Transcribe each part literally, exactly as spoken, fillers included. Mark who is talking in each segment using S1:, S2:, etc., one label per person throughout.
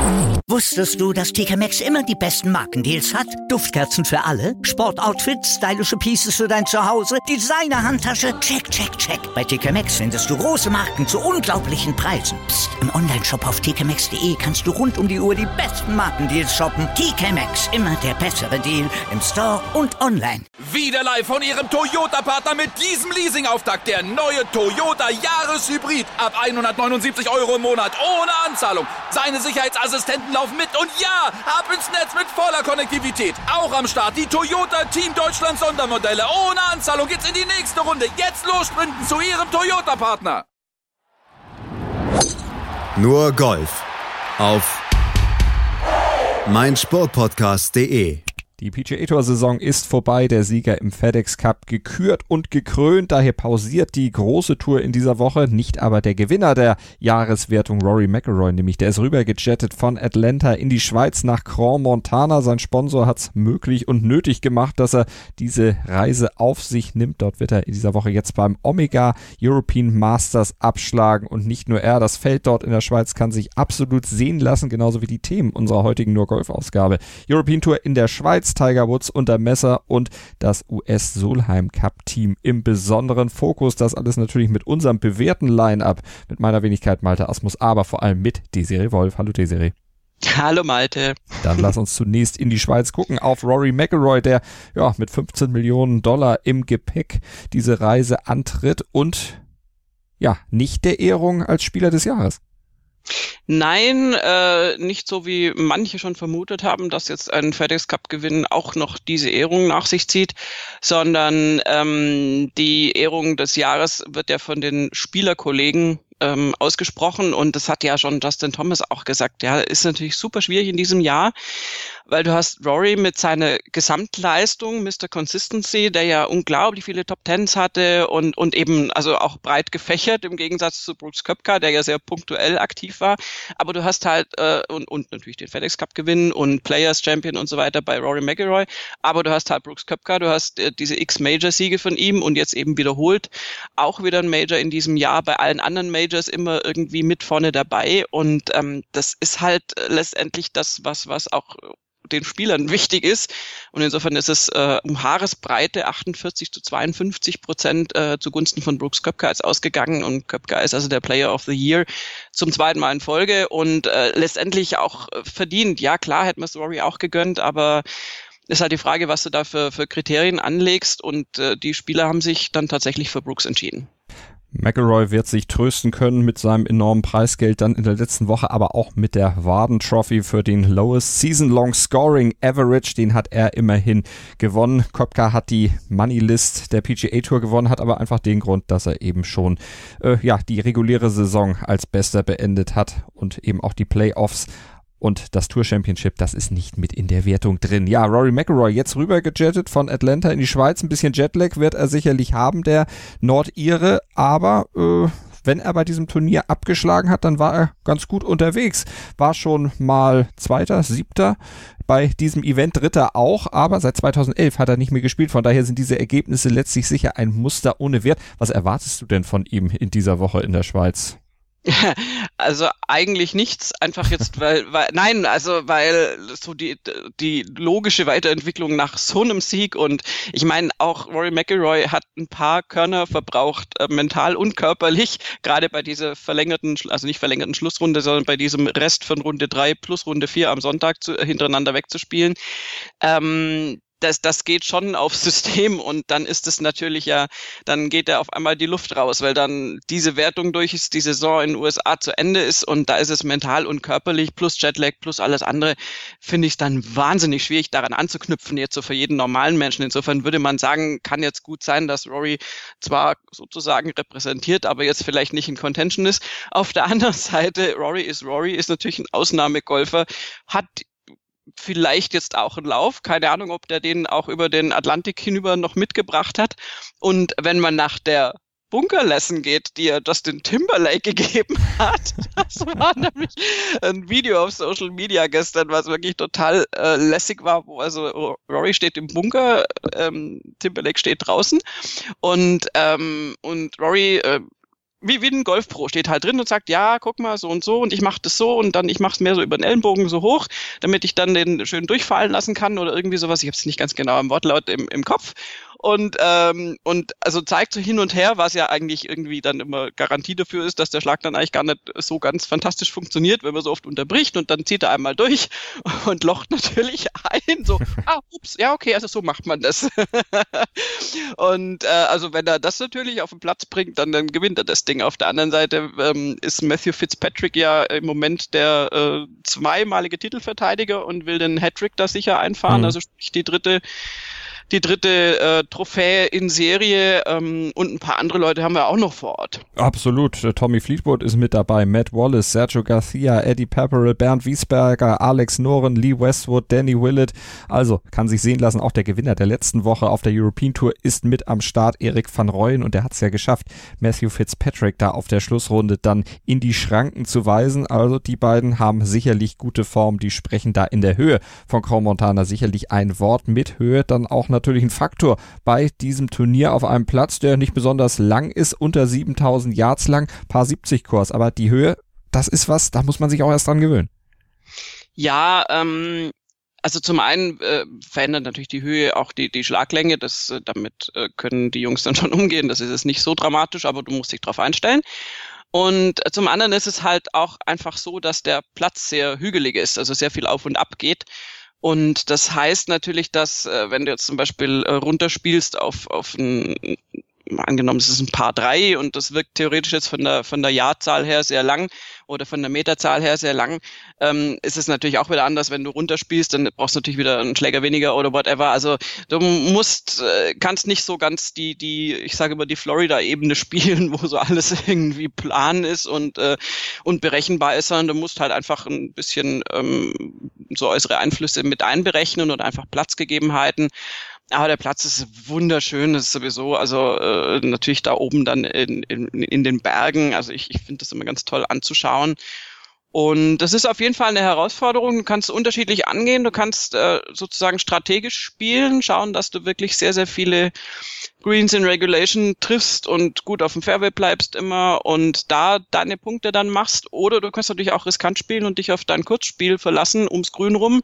S1: Wusstest du, dass T K Maxx immer die besten Markendeals hat? Duftkerzen für alle, Sportoutfits, stylische Pieces für dein Zuhause, Designer-Handtasche, check, check, check. Bei T K Maxx findest du große Marken zu unglaublichen Preisen. Psst. Im Onlineshop auf t k maxx punkt d e kannst du rund um die Uhr die besten Markendeals shoppen. T K Maxx, immer der bessere Deal im Store und online.
S2: Wieder live von Ihrem Toyota-Partner mit diesem Leasing-Auftakt. Der neue Toyota Jahreshybrid. Ab hundertneunundsiebzig Euro im Monat. Ohne Anzahlung. Seine Sicherheitsassistenten laufen mit. Und ja, ab ins Netz mit voller Konnektivität. Auch am Start die Toyota Team Deutschland Sondermodelle. Ohne Anzahlung geht's in die nächste Runde. Jetzt los sprinten zu Ihrem Toyota-Partner.
S3: Nur Golf auf meinsportpodcast punkt de.
S4: Die P G A Tour Saison ist vorbei, der Sieger im FedEx Cup gekürt und gekrönt, daher pausiert die große Tour in dieser Woche, nicht aber der Gewinner der Jahreswertung Rory McIlroy, nämlich der ist rübergejettet von Atlanta in die Schweiz nach Crans-Montana. Sein Sponsor hat es möglich und nötig gemacht, dass er diese Reise auf sich nimmt. Dort wird er in dieser Woche jetzt beim Omega European Masters abschlagen und nicht nur er, das Feld dort in der Schweiz kann sich absolut sehen lassen, genauso wie die Themen unserer heutigen Nur-Golf-Ausgabe. European Tour in der Schweiz, Tiger Woods unter Messer und das U S Solheim Cup Team im besonderen Fokus. Das alles natürlich mit unserem bewährten Line-Up, mit meiner Wenigkeit Malte Asmus, aber vor allem mit Desiree Wolf. Hallo Desiree.
S5: Hallo Malte.
S4: Dann lass uns zunächst in die Schweiz gucken, auf Rory McIlroy, der ja mit fünfzehn Millionen Dollar im Gepäck diese Reise antritt und ja, nicht der Ehrung als Spieler des Jahres.
S5: Nein, äh, nicht so wie manche schon vermutet haben, dass jetzt ein FedEx-Cup-Gewinn auch noch diese Ehrung nach sich zieht, sondern ähm, die Ehrung des Jahres wird ja von den Spielerkollegen ähm, ausgesprochen und das hat ja schon Justin Thomas auch gesagt. Ja, ist natürlich super schwierig in diesem Jahr, weil du hast Rory mit seiner Gesamtleistung, Mister Consistency, der ja unglaublich viele Top Tens hatte und und eben also auch breit gefächert im Gegensatz zu Brooks Koepka, der ja sehr punktuell aktiv war. Aber du hast halt äh, und und natürlich den FedEx Cup Gewinn und Players Champion und so weiter bei Rory McIlroy. Aber du hast halt Brooks Koepka, du hast äh, diese X-Major-Siege von ihm und jetzt eben wiederholt auch wieder ein Major in diesem Jahr, bei allen anderen Majors immer irgendwie mit vorne dabei und ähm, das ist halt äh, letztendlich das, was was auch den Spielern wichtig ist. Und insofern ist es äh, um Haaresbreite achtundvierzig zu zweiundfünfzig Prozent äh, zugunsten von Brooks Koepka jetzt ausgegangen. Und Koepka ist also der Player of the Year zum zweiten Mal in Folge und äh, letztendlich auch äh, verdient. Ja, klar, hätte man es Rory auch gegönnt, aber ist halt die Frage, was du da für, für Kriterien anlegst. Und äh, die Spieler haben sich dann tatsächlich für Brooks entschieden.
S4: McIlroy wird sich trösten können mit seinem enormen Preisgeld dann in der letzten Woche, aber auch mit der Warden Trophy für den Lowest Season-Long Scoring Average. Den hat er immerhin gewonnen. Koepka hat die Money-List der P G A Tour gewonnen, hat aber einfach den Grund, dass er eben schon äh, ja die reguläre Saison als Bester beendet hat und eben auch die Playoffs. Und das Tour Championship, das ist nicht mit in der Wertung drin. Ja, Rory McIlroy jetzt rübergejettet von Atlanta in die Schweiz. Ein bisschen Jetlag wird er sicherlich haben, der Nordire. Aber äh, wenn er bei diesem Turnier abgeschlagen hat, dann war er ganz gut unterwegs. War schon mal Zweiter, Siebter bei diesem Event, Dritter auch. Aber seit zweitausendelf hat er nicht mehr gespielt. Von daher sind diese Ergebnisse letztlich sicher ein Muster ohne Wert. Was erwartest du denn von ihm in dieser Woche in der Schweiz?
S5: Also eigentlich nichts, einfach jetzt, weil, weil, nein, also weil so die die logische Weiterentwicklung nach so einem Sieg und ich meine auch Rory McIlroy hat ein paar Körner verbraucht, äh, mental und körperlich, gerade bei dieser verlängerten, also nicht verlängerten Schlussrunde, sondern bei diesem Rest von Runde drei plus Runde vier am Sonntag zu, hintereinander wegzuspielen. Ähm, Das, das geht schon aufs System und dann ist es natürlich ja, dann geht da auf einmal die Luft raus, weil dann diese Wertung durch ist, die Saison in den U S A zu Ende ist und da ist es mental und körperlich plus Jetlag plus alles andere, finde ich es dann wahnsinnig schwierig daran anzuknüpfen, jetzt so für jeden normalen Menschen. Insofern würde man sagen, kann jetzt gut sein, dass Rory zwar sozusagen repräsentiert, aber jetzt vielleicht nicht in Contention ist. Auf der anderen Seite, Rory ist Rory, ist natürlich ein Ausnahmegolfer, hat vielleicht jetzt auch einen Lauf. Keine Ahnung, ob der den auch über den Atlantik hinüber noch mitgebracht hat. Und wenn man nach der Bunker-Lesson geht, die er Justin Timberlake gegeben hat, das war nämlich ein Video auf Social Media gestern, was wirklich total äh, lässig war, wo also Rory steht im Bunker, ähm, Timberlake steht draußen und ähm, und Rory äh, wie, wie ein Golfpro, steht halt drin und sagt, ja, guck mal, so und so und ich mache das so und dann ich mache es mehr so über den Ellenbogen so hoch, damit ich dann den schön durchfallen lassen kann oder irgendwie sowas. Ich habe es nicht ganz genau im Wortlaut im, im Kopf. Und, ähm, und also zeigt so hin und her, was ja eigentlich irgendwie dann immer Garantie dafür ist, dass der Schlag dann eigentlich gar nicht so ganz fantastisch funktioniert, wenn man so oft unterbricht und dann zieht er einmal durch und locht natürlich ein, so, ah, ups, ja, okay, also so macht man das. Und äh, also wenn er das natürlich auf den Platz bringt, dann, dann gewinnt er das Ding. Auf der anderen Seite ähm, ist Matthew Fitzpatrick ja im Moment der äh, zweimalige Titelverteidiger und will den Hattrick da sicher einfahren, mhm. also sprich die dritte die dritte äh, Trophäe in Serie ähm, und ein paar andere Leute haben wir auch noch vor Ort.
S4: Absolut. Tommy Fleetwood ist mit dabei, Matt Wallace, Sergio Garcia, Eddie Pepperell, Bernd Wiesberger, Alex Noren, Lee Westwood, Danny Willett. Also kann sich sehen lassen, auch der Gewinner der letzten Woche auf der European Tour ist mit am Start, Erik van Rooyen, und der hat es ja geschafft, Matthew Fitzpatrick da auf der Schlussrunde dann in die Schranken zu weisen. Also die beiden haben sicherlich gute Form, die sprechen da in der Höhe von Crans-Montana sicherlich ein Wort mit Höhe, dann auch natürlich ein Faktor bei diesem Turnier auf einem Platz, der nicht besonders lang ist, unter siebentausend Yards lang, Par siebzig Kurs, aber die Höhe, das ist was, da muss man sich auch erst dran gewöhnen.
S5: Ja, ähm, also zum einen äh, verändert natürlich die Höhe auch die, die Schlaglänge, das, äh, damit äh, können die Jungs dann schon umgehen, das ist jetzt nicht so dramatisch, aber du musst dich drauf einstellen. Und zum anderen ist es halt auch einfach so, dass der Platz sehr hügelig ist, also sehr viel auf und ab geht. Und das heißt natürlich, dass äh, wenn du jetzt zum Beispiel äh, runterspielst auf auf ein, angenommen es ist ein Paar drei und das wirkt theoretisch jetzt von der von der Jahrzahl her sehr lang oder von der Meterzahl her sehr lang, ähm, ist es natürlich auch wieder anders, wenn du runterspielst, dann brauchst du natürlich wieder einen Schläger weniger oder whatever. Also du musst, äh, kannst nicht so ganz die, die, ich sage immer die Florida-Ebene spielen, wo so alles irgendwie plan ist und äh, und berechenbar ist, sondern du musst halt einfach ein bisschen ähm, so äußere Einflüsse mit einberechnen und einfach Platzgegebenheiten. Aber der Platz ist wunderschön, das ist sowieso, also äh, natürlich da oben dann in, in, in den Bergen, also ich, ich finde das immer ganz toll anzuschauen. Und das ist auf jeden Fall eine Herausforderung, du kannst unterschiedlich angehen, du kannst äh, sozusagen strategisch spielen, schauen, dass du wirklich sehr, sehr viele Greens in Regulation triffst und gut auf dem Fairway bleibst immer und da deine Punkte dann machst. Oder du kannst natürlich auch riskant spielen und dich auf dein Kurzspiel verlassen, ums Grün rum.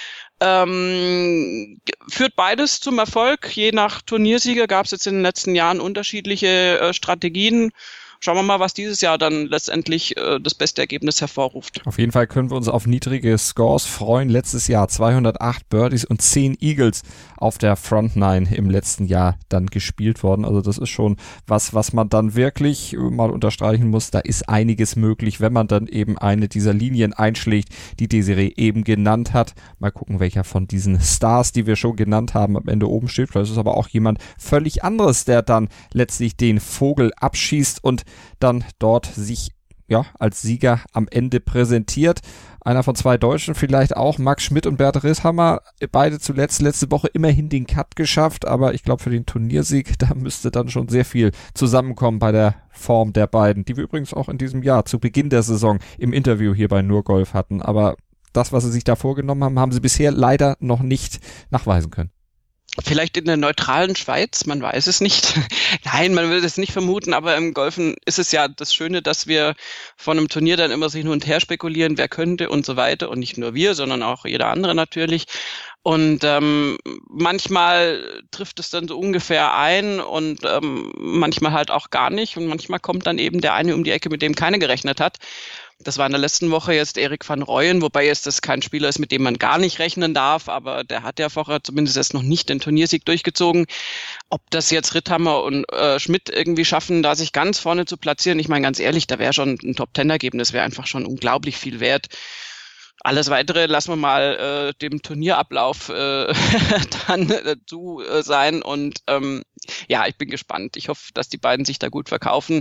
S5: Ähm, führt beides zum Erfolg. Je nach Turniersieger gab es jetzt in den letzten Jahren unterschiedliche äh, Strategien. Schauen wir mal, was dieses Jahr dann letztendlich äh, das beste Ergebnis hervorruft.
S4: Auf jeden Fall können wir uns auf niedrige Scores freuen. Letztes Jahr zweihundertacht Birdies und zehn Eagles auf der Front Nine im letzten Jahr dann gespielt worden. Also das ist schon was, was man dann wirklich mal unterstreichen muss. Da ist einiges möglich, wenn man dann eben eine dieser Linien einschlägt, die Desiree eben genannt hat. Mal gucken, welcher von diesen Stars, die wir schon genannt haben, am Ende oben steht. Vielleicht ist es aber auch jemand völlig anderes, der dann letztlich den Vogel abschießt und dann dort sich ja als Sieger am Ende präsentiert. Einer von zwei Deutschen vielleicht auch, Max Schmidt und Bert Risshammer, beide zuletzt letzte Woche immerhin den Cut geschafft, aber ich glaube für den Turniersieg, da müsste dann schon sehr viel zusammenkommen bei der Form der beiden, die wir übrigens auch in diesem Jahr zu Beginn der Saison im Interview hier bei Nur Golf hatten, aber das, was sie sich da vorgenommen haben, haben sie bisher leider noch nicht nachweisen können.
S5: Vielleicht in der neutralen Schweiz, man weiß es nicht. Nein, man will es nicht vermuten, aber im Golfen ist es ja das Schöne, dass wir von einem Turnier dann immer sich hin und her spekulieren, wer könnte und so weiter. Und nicht nur wir, sondern auch jeder andere natürlich. Und ähm, manchmal trifft es dann so ungefähr ein und ähm, manchmal halt auch gar nicht. Und manchmal kommt dann eben der eine um die Ecke, mit dem keiner gerechnet hat. Das war in der letzten Woche jetzt Erik van Rooyen, wobei jetzt das kein Spieler ist, mit dem man gar nicht rechnen darf, aber der hat ja vorher zumindest jetzt noch nicht den Turniersieg durchgezogen. Ob das jetzt Ritthammer und äh, Schmidt irgendwie schaffen, da sich ganz vorne zu platzieren, ich meine ganz ehrlich, da wäre schon ein Top-Ten-Ergebnis, wäre einfach schon unglaublich viel wert. Alles Weitere lassen wir mal äh, dem Turnierablauf äh, dann dazu äh, sein und ähm, ja, ich bin gespannt. Ich hoffe, dass die beiden sich da gut verkaufen.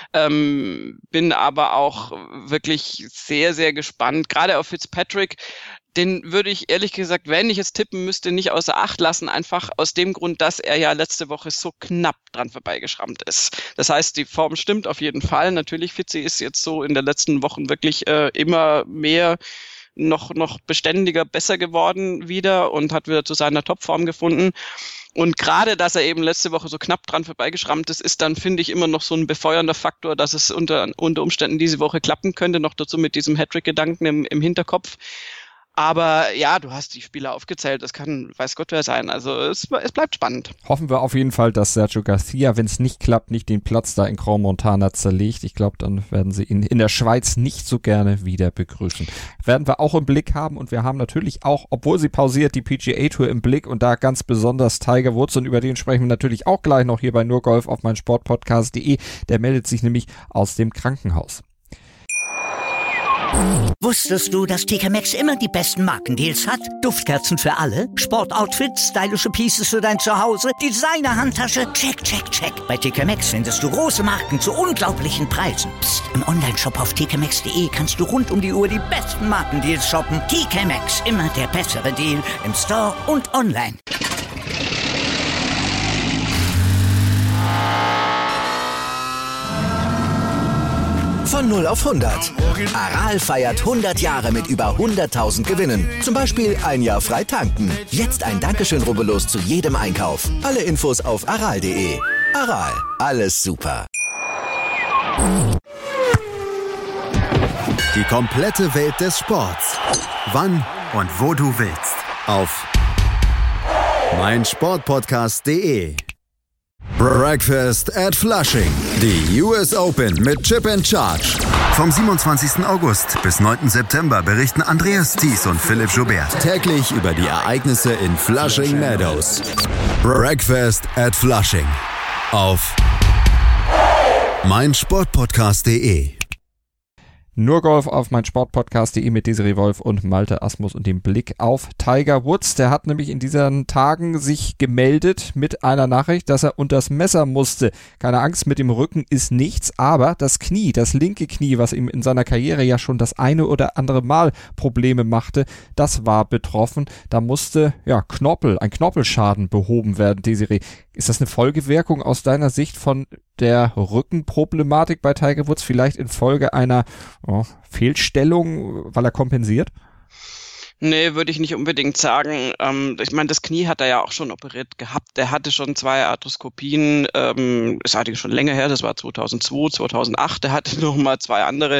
S5: Ähm, bin aber auch wirklich sehr, sehr gespannt, gerade auf Fitzpatrick. Den würde ich ehrlich gesagt, wenn ich jetzt tippen müsste, nicht außer Acht lassen, einfach aus dem Grund, dass er ja letzte Woche so knapp dran vorbeigeschrammt ist. Das heißt, die Form stimmt auf jeden Fall. Natürlich, Fitzi ist jetzt so in den letzten Wochen wirklich äh, immer mehr noch noch beständiger, besser geworden wieder und hat wieder zu seiner Topform gefunden. Und gerade, dass er eben letzte Woche so knapp dran vorbeigeschrammt ist, ist dann, finde ich, immer noch so ein befeuernder Faktor, dass es unter, unter Umständen diese Woche klappen könnte, noch dazu mit diesem Hattrick-Gedanken im, im Hinterkopf. Aber ja, du hast die Spieler aufgezählt, das kann weiß Gott wer sein. Also es, es bleibt spannend.
S4: Hoffen wir auf jeden Fall, dass Sergio Garcia, wenn es nicht klappt, nicht den Platz da in Grand Montana zerlegt. Ich glaube, dann werden sie ihn in der Schweiz nicht so gerne wieder begrüßen. Werden wir auch im Blick haben und wir haben natürlich auch, obwohl sie pausiert, die P G A Tour im Blick und da ganz besonders Tiger Woods und über den sprechen wir natürlich auch gleich noch hier bei nur golf auf meinsportpodcast punkt de. Der meldet sich nämlich aus dem Krankenhaus.
S1: Wusstest du, dass T K Maxx immer die besten Markendeals hat? Duftkerzen für alle, Sportoutfits, stylische Pieces für dein Zuhause, Designer-Handtasche, check, check, check. Bei T K Maxx findest du große Marken zu unglaublichen Preisen. Psst. Im Onlineshop auf t k maxx punkt de kannst du rund um die Uhr die besten Markendeals shoppen. T K Maxx, immer der bessere Deal im Store und online.
S6: Von null auf hundert. Aral feiert hundert Jahre mit über hunderttausend Gewinnen. Zum Beispiel ein Jahr frei tanken. Jetzt ein Dankeschön, rubbellos zu jedem Einkauf. Alle Infos auf aral punkt de. Aral, alles super.
S3: Die komplette Welt des Sports. Wann und wo du willst. Auf meinsportpodcast punkt de. Breakfast at Flushing. Die U S Open mit Chip and Charge. Vom siebenundzwanzigsten August bis neunten September berichten Andreas Thies und Philipp Joubert täglich über die Ereignisse in Flushing Meadows. Breakfast at Flushing. Auf meinsportpodcast punkt de.
S4: Nur Golf auf meinsportpodcast punkt de mit Desiree Wolf und Malte Asmus und dem Blick auf Tiger Woods. Der hat nämlich in diesen Tagen sich gemeldet mit einer Nachricht, dass er unters Messer musste. Keine Angst, mit dem Rücken ist nichts, aber das Knie, das linke Knie, was ihm in seiner Karriere ja schon das eine oder andere Mal Probleme machte, das war betroffen. Da musste ja Knorpel, ein Knorpelschaden behoben werden, Desiree. Ist das eine Folgewirkung aus deiner Sicht von der Rückenproblematik bei Tiger Woods, vielleicht infolge einer oh, Fehlstellung, weil er kompensiert?
S5: Nee, würde ich nicht unbedingt sagen. Ähm, ich meine, das Knie hat er ja auch schon operiert gehabt. Er hatte schon zwei Arthroskopien. Ähm, das hatte schon länger her, das war zweitausendzwei, zweitausendacht. Er hatte noch mal zwei andere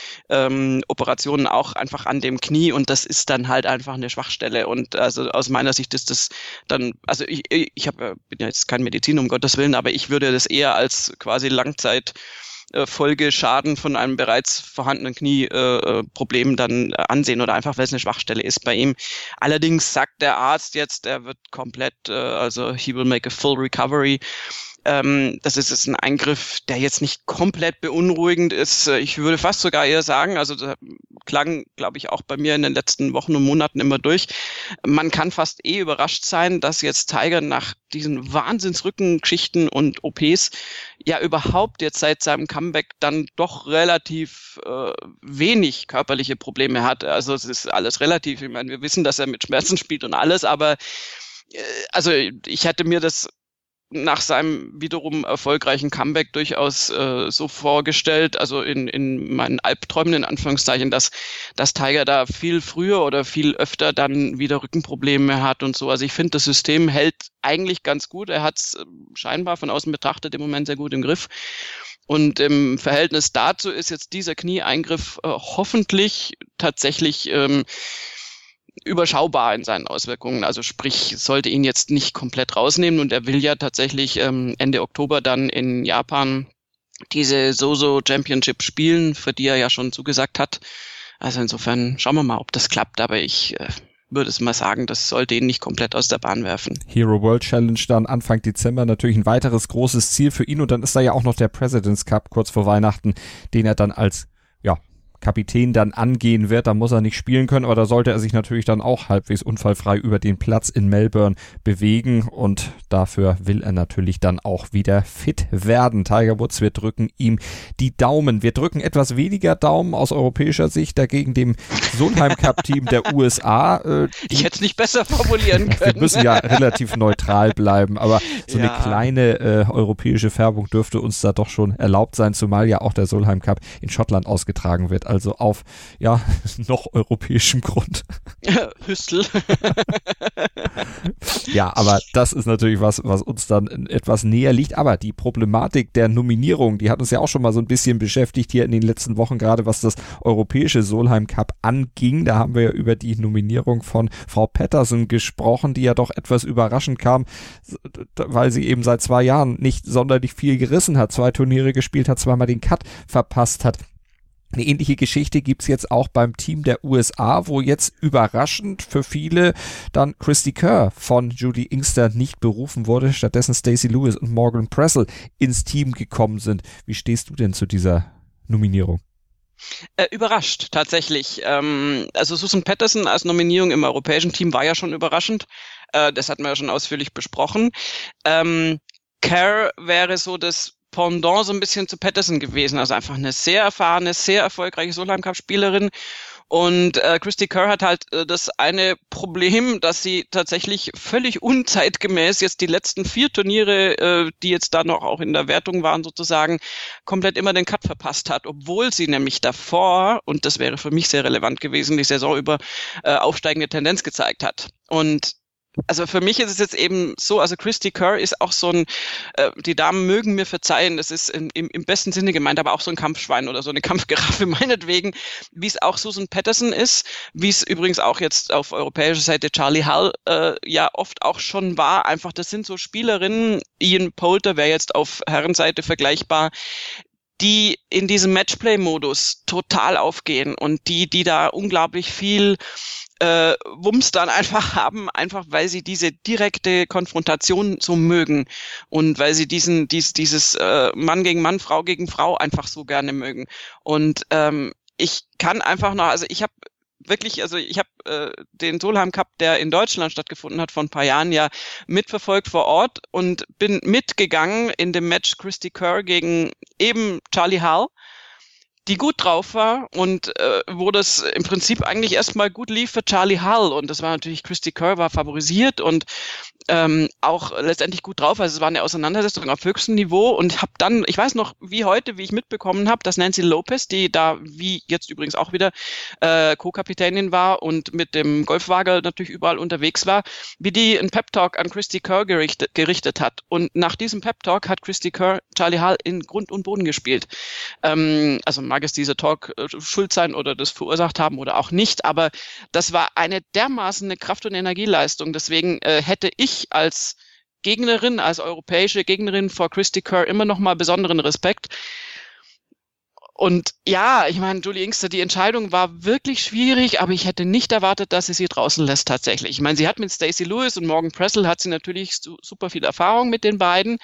S5: ähm, Operationen auch einfach an dem Knie und das ist dann halt einfach eine Schwachstelle. Und also aus meiner Sicht ist das dann, also ich, ich hab, bin ja jetzt kein Mediziner, um Gottes Willen, aber ich würde das eher als quasi Langzeit Folgeschaden von einem bereits vorhandenen Knieproblem äh, dann äh, ansehen oder einfach, weil es eine Schwachstelle ist bei ihm. Allerdings sagt der Arzt jetzt, er wird komplett, äh, also he will make a full recovery. Ähm, das ist jetzt ein Eingriff, der jetzt nicht komplett beunruhigend ist. Ich würde fast sogar eher sagen, also das klang, glaube ich, auch bei mir in den letzten Wochen und Monaten immer durch. Man kann fast eh überrascht sein, dass jetzt Tiger nach diesen Wahnsinnsrückengeschichten und O Ps ja überhaupt jetzt seit seinem Comeback dann doch relativ äh, wenig körperliche Probleme hat. Also es ist alles relativ. Ich meine, wir wissen, dass er mit Schmerzen spielt und alles, aber äh, also ich hätte mir das nach seinem wiederum erfolgreichen Comeback durchaus äh, so vorgestellt, also in, in meinen Albträumen in Anführungszeichen, dass, dass Tiger da viel früher oder viel öfter dann wieder Rückenprobleme hat und so. Also ich finde, das System hält eigentlich ganz gut. Er hat es äh, scheinbar von außen betrachtet im Moment sehr gut im Griff. Und im Verhältnis dazu ist jetzt dieser Knieeingriff äh, hoffentlich tatsächlich ähm, überschaubar in seinen Auswirkungen. Also sprich, sollte ihn jetzt nicht komplett rausnehmen und er will ja tatsächlich ähm, Ende Oktober dann in Japan diese Zozo Championship spielen, für die er ja schon zugesagt hat. Also insofern schauen wir mal, ob das klappt, aber ich äh, würde es mal sagen, das sollte ihn nicht komplett aus der Bahn werfen.
S4: Hero World Challenge dann Anfang Dezember, natürlich ein weiteres großes Ziel für ihn und dann ist da ja auch noch der President's Cup kurz vor Weihnachten, den er dann als ja Kapitän dann angehen wird, da muss er nicht spielen können, aber da sollte er sich natürlich dann auch halbwegs unfallfrei über den Platz in Melbourne bewegen und dafür will er natürlich dann auch wieder fit werden. Tiger Woods, wir drücken ihm die Daumen. Wir drücken etwas weniger Daumen aus europäischer Sicht dagegen dem Solheim Cup Team der U S A. Äh,
S5: ich hätte es nicht besser formulieren können.
S4: Wir müssen ja relativ neutral bleiben, aber so ja. eine kleine äh, europäische Färbung dürfte uns da doch schon erlaubt sein, zumal ja auch der Solheim Cup in Schottland ausgetragen wird. Also auf, ja, noch europäischem Grund.
S5: Hüstel.
S4: Ja, aber das ist natürlich was, was uns dann etwas näher liegt. Aber die Problematik der Nominierung, die hat uns ja auch schon mal so ein bisschen beschäftigt hier in den letzten Wochen, gerade was das europäische Solheim Cup anging. Da haben wir ja über die Nominierung von Frau Pettersen gesprochen, die ja doch etwas überraschend kam, weil sie eben seit zwei Jahren nicht sonderlich viel gerissen hat, zwei Turniere gespielt hat, zweimal den Cut verpasst hat. Eine ähnliche Geschichte gibt's jetzt auch beim Team der U S A, wo jetzt überraschend für viele dann Christy Kerr von Julie Inkster nicht berufen wurde, stattdessen Stacey Lewis und Morgan Pressel ins Team gekommen sind. Wie stehst du denn zu dieser Nominierung?
S5: Äh, überrascht, tatsächlich. Ähm, also Susan Pettersen als Nominierung im europäischen Team war ja schon überraschend. Äh, das hatten wir ja schon ausführlich besprochen. Ähm, Kerr wäre so das Pendant so ein bisschen zu Pettersen gewesen, also einfach eine sehr erfahrene, sehr erfolgreiche Solheim-Cup-Spielerin. Und äh, Christy Kerr hat halt äh, das eine Problem, dass sie tatsächlich völlig unzeitgemäß jetzt die letzten vier Turniere, äh, die jetzt da noch auch in der Wertung waren sozusagen, komplett immer den Cut verpasst hat, obwohl sie nämlich davor, und das wäre für mich sehr relevant gewesen, die Saison über äh, aufsteigende Tendenz gezeigt hat. Und also für mich ist es jetzt eben so, also Christy Kerr ist auch so ein, äh, die Damen mögen mir verzeihen, das ist in, im, im besten Sinne gemeint, aber auch so ein Kampfschwein oder so eine Kampfgiraffe meinetwegen, wie es auch Susan Pettersen ist, wie es übrigens auch jetzt auf europäischer Seite Charlie Hull äh, ja oft auch schon war. Einfach, das sind so Spielerinnen, Ian Poulter wäre jetzt auf Herrenseite vergleichbar, die in diesem Matchplay-Modus total aufgehen und die, die da unglaublich viel äh, Wumms dann einfach haben, einfach weil sie diese direkte Konfrontation so mögen und weil sie diesen dies, dieses äh, Mann gegen Mann, Frau gegen Frau einfach so gerne mögen. Und ähm, ich kann einfach noch, also ich habe wirklich, also ich habe äh, den Solheim Cup, der in Deutschland stattgefunden hat, vor ein paar Jahren ja mitverfolgt vor Ort und bin mitgegangen in dem Match Christy Kerr gegen eben Charlie Hull, die gut drauf war und äh, wo das im Prinzip eigentlich erstmal gut lief für Charlie Hull. Und das war natürlich, Christy Kerr war favorisiert und ähm, auch letztendlich gut drauf. Also es war eine Auseinandersetzung auf höchstem Niveau und habe dann, ich weiß noch wie heute, wie ich mitbekommen habe, dass Nancy Lopez, die da wie jetzt übrigens auch wieder äh, Co-Kapitänin war und mit dem Golfwagen natürlich überall unterwegs war, wie die einen Pep-Talk an Christy Kerr gerichtet, gerichtet hat. Und nach diesem Pep-Talk hat Christy Kerr Charlie Hull in Grund und Boden gespielt. Ähm, also mag es dieser Talk äh, schuld sein oder das verursacht haben oder auch nicht, aber das war eine dermaßen eine Kraft- und Energieleistung. Deswegen äh, hätte ich als Gegnerin, als europäische Gegnerin vor Christy Kerr immer noch mal besonderen Respekt. Und ja, ich meine, Julie Inkster, die Entscheidung war wirklich schwierig, aber ich hätte nicht erwartet, dass sie sie draußen lässt tatsächlich. Ich meine, sie hat mit Stacey Lewis und Morgan Pressel hat sie natürlich su- super viel Erfahrung mit den beiden.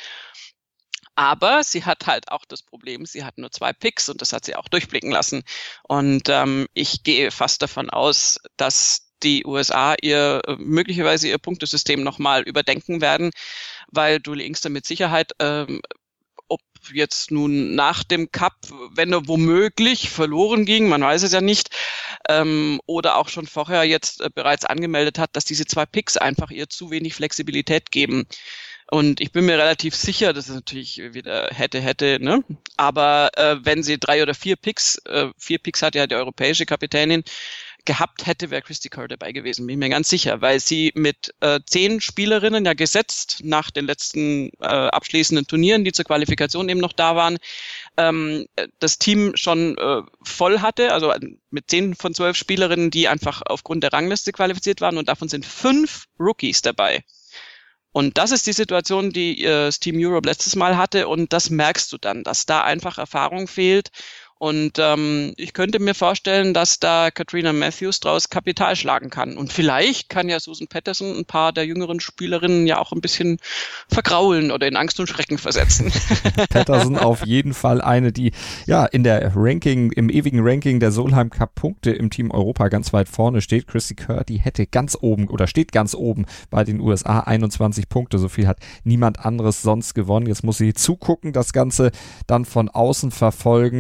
S5: Aber sie hat halt auch das Problem, sie hat nur zwei Picks und das hat sie auch durchblicken lassen. Und ähm, ich gehe fast davon aus, dass die U S A ihr möglicherweise ihr Punktesystem nochmal überdenken werden, weil Julie Inkster mit Sicherheit, ähm, ob jetzt nun nach dem Cup, wenn er womöglich verloren ging, man weiß es ja nicht, ähm, oder auch schon vorher jetzt äh, bereits angemeldet hat, dass diese zwei Picks einfach ihr zu wenig Flexibilität geben. Und ich bin mir relativ sicher, das ist natürlich wieder hätte, hätte, ne? Aber äh, wenn sie drei oder vier Picks, äh, vier Picks hat ja die europäische Kapitänin gehabt hätte, wäre Christy Kerr dabei gewesen, bin ich mir ganz sicher, weil sie mit äh, zehn Spielerinnen ja gesetzt nach den letzten äh, abschließenden Turnieren, die zur Qualifikation eben noch da waren, ähm, das Team schon äh, voll hatte, also mit zehn von zwölf Spielerinnen, die einfach aufgrund der Rangliste qualifiziert waren und davon sind fünf Rookies dabei. Und das ist die Situation, die äh, das Team Europe letztes Mal hatte und das merkst du dann, dass da einfach Erfahrung fehlt. Und ähm, ich könnte mir vorstellen, dass da Katrina Matthews draus Kapital schlagen kann. Und vielleicht kann ja Susan Pettersen ein paar der jüngeren Spielerinnen ja auch ein bisschen vergraulen oder in Angst und Schrecken versetzen.
S4: Pettersen auf jeden Fall eine, die ja in der Ranking, im ewigen Ranking der Solheim Cup Punkte im Team Europa ganz weit vorne steht. Christy Kerr, die hätte ganz oben oder steht ganz oben bei den U S A, einundzwanzig Punkte. So viel hat niemand anderes sonst gewonnen. Jetzt muss sie zugucken, das Ganze dann von außen verfolgen. Mal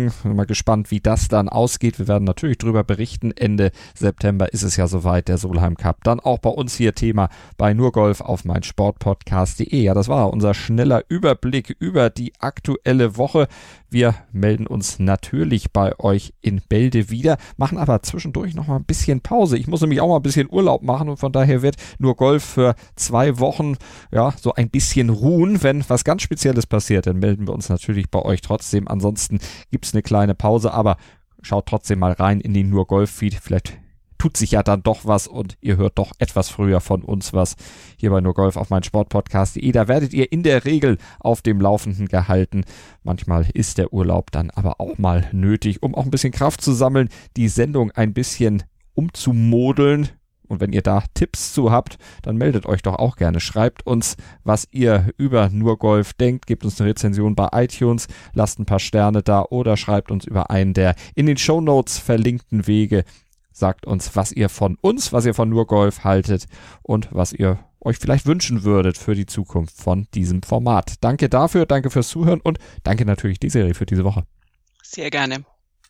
S4: gespannt, wie das dann ausgeht. Wir werden natürlich drüber berichten. Ende September ist es ja soweit, der Solheim Cup. Dann auch bei uns hier Thema bei nur Golf auf meinsportpodcast punkt de. Ja, das war unser schneller Überblick über die aktuelle Woche. Wir melden uns natürlich bei euch in Bälde wieder, machen aber zwischendurch noch mal ein bisschen Pause. Ich muss nämlich auch mal ein bisschen Urlaub machen und von daher wird nur Golf für zwei Wochen ja so ein bisschen ruhen. Wenn was ganz Spezielles passiert, dann melden wir uns natürlich bei euch trotzdem. Ansonsten gibt es eine kleine Pause, aber schaut trotzdem mal rein in den nur Golf Feed. Vielleicht tut sich ja dann doch was und ihr hört doch etwas früher von uns was hier bei nur Golf auf meinsportpodcast punkt de. Da werdet ihr in der Regel auf dem Laufenden gehalten. Manchmal ist der Urlaub dann aber auch mal nötig, um auch ein bisschen Kraft zu sammeln, die Sendung ein bisschen umzumodeln. Und wenn ihr da Tipps zu habt, dann meldet euch doch auch gerne. Schreibt uns, was ihr über nur Golf denkt. Gebt uns eine Rezension bei iTunes, lasst ein paar Sterne da oder schreibt uns über einen der in den Shownotes verlinkten Wege. Sagt uns, was ihr von uns, was ihr von nur Golf haltet und was ihr euch vielleicht wünschen würdet für die Zukunft von diesem Format. Danke dafür, danke fürs Zuhören und danke natürlich Desiree für diese Woche.
S5: Sehr gerne.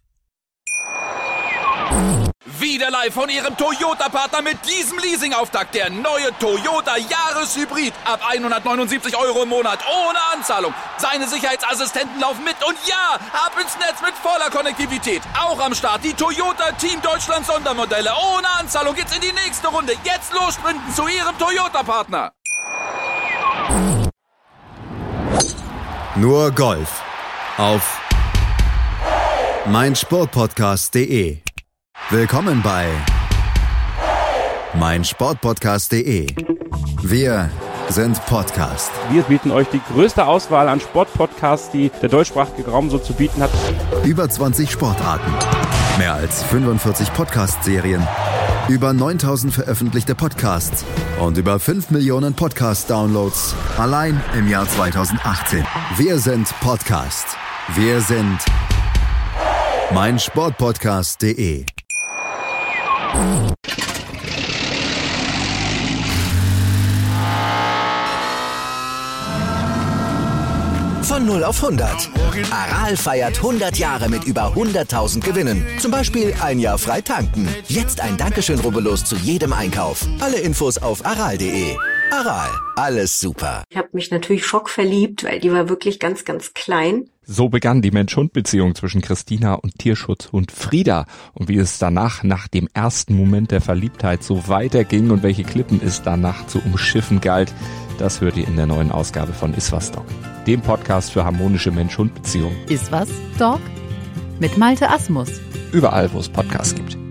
S2: Wieder live von Ihrem Toyota-Partner mit diesem Leasing-Auftakt. Der neue Toyota Jahreshybrid. Ab hundertneunundsiebzig Euro im Monat. Ohne Anzahlung. Seine Sicherheitsassistenten laufen mit. Und ja, ab ins Netz mit voller Konnektivität. Auch am Start die Toyota Team Deutschland Sondermodelle. Ohne Anzahlung geht's in die nächste Runde. Jetzt los sprinten zu Ihrem Toyota-Partner.
S3: Nur Golf auf meinsportpodcast punkt de. Willkommen bei meinsportpodcast punkt de. Wir sind Podcast.
S7: Wir bieten euch die größte Auswahl an Sportpodcasts, die der deutschsprachige Raum so zu bieten hat.
S3: Über zwanzig Sportarten, mehr als fünfundvierzig Podcast-Serien, über neuntausend veröffentlichte Podcasts und über fünf Millionen Podcast-Downloads allein im Jahr zweitausendachtzehn. Wir sind Podcast. Wir sind meinsportpodcast punkt de.
S6: Von null auf hundert. Aral feiert hundert Jahre mit über hunderttausend Gewinnen. Zum Beispiel ein Jahr frei tanken. Jetzt ein Dankeschön, rubbellos zu jedem Einkauf. Alle Infos auf aral punkt de. Aral, alles super.
S8: Ich habe mich natürlich schockverliebt, weil die war wirklich ganz, ganz klein.
S4: So begann die Mensch-Hund-Beziehung zwischen Christina und Tierschutzhund Frieda. Und wie es danach, nach dem ersten Moment der Verliebtheit, so weiterging und welche Klippen es danach zu umschiffen galt, das hört ihr in der neuen Ausgabe von Iswas Dog, dem Podcast für harmonische Mensch-Hund-Beziehungen.
S9: Iswas Dog? Mit Malte Asmus.
S4: Überall, wo es Podcasts gibt.